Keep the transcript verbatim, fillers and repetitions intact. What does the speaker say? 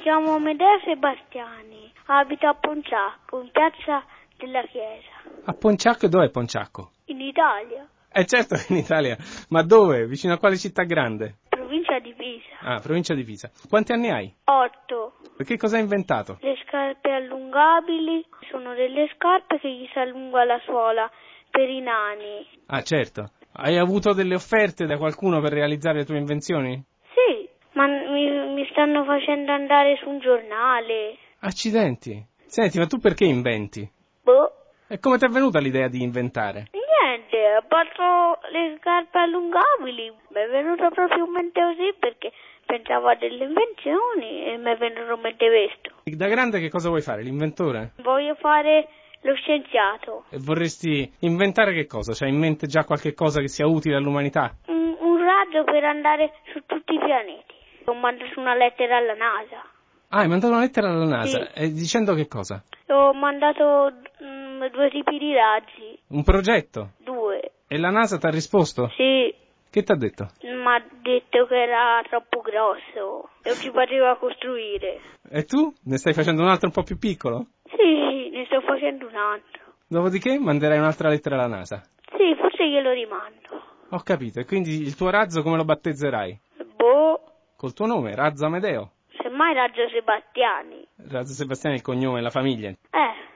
chiamo Amedeo Sebastiani, abito a Ponciacco, in piazza della Chiesa. A Ponciacco? Dov'è Ponciacco? In Italia. Eh certo che in Italia, ma dove? Vicino a quale città grande? Provincia di Pisa. Ah, provincia di Pisa. Quanti anni hai? Otto. E che cosa hai inventato? Le scarpe allungabili sono delle scarpe che gli si allunga la suola per i nani. Ah, certo. Hai avuto delle offerte da qualcuno per realizzare le tue invenzioni? Sì, ma mi, mi stanno facendo andare su un giornale. Accidenti. Senti, ma tu perché inventi? Boh. E come ti è venuta l'idea di inventare? Niente, ho fatto le scarpe allungabili. Mi è venuto proprio in mente così perché pensavo a delle invenzioni e mi è venuto in mente questo. Da grande che cosa vuoi fare? L'inventore? Voglio fare lo scienziato. E vorresti inventare che cosa? C'hai in mente già qualche cosa che sia utile all'umanità? Un, un razzo per andare su tutti i pianeti. Ho mandato una lettera alla NASA. Ah, hai mandato una lettera alla NASA? Sì. E dicendo che cosa? Ho mandato mm, due tipi di razzi. Un progetto? Due. E la NASA ti ha risposto? Sì. Che ti ha detto? Mi ha detto che era troppo grosso. Non si poteva costruire. E tu? Ne stai facendo un altro un po' più piccolo? Sì, ne sto facendo un altro. Dopodiché manderai un'altra lettera alla NASA? Sì, forse glielo rimando. Ho capito. E quindi il tuo razzo come lo battezzerai? Boh. Col tuo nome, Razzo Amedeo. Semmai Raggio Sebastiani. Razzo Sebastiano è il cognome, la famiglia. Eh.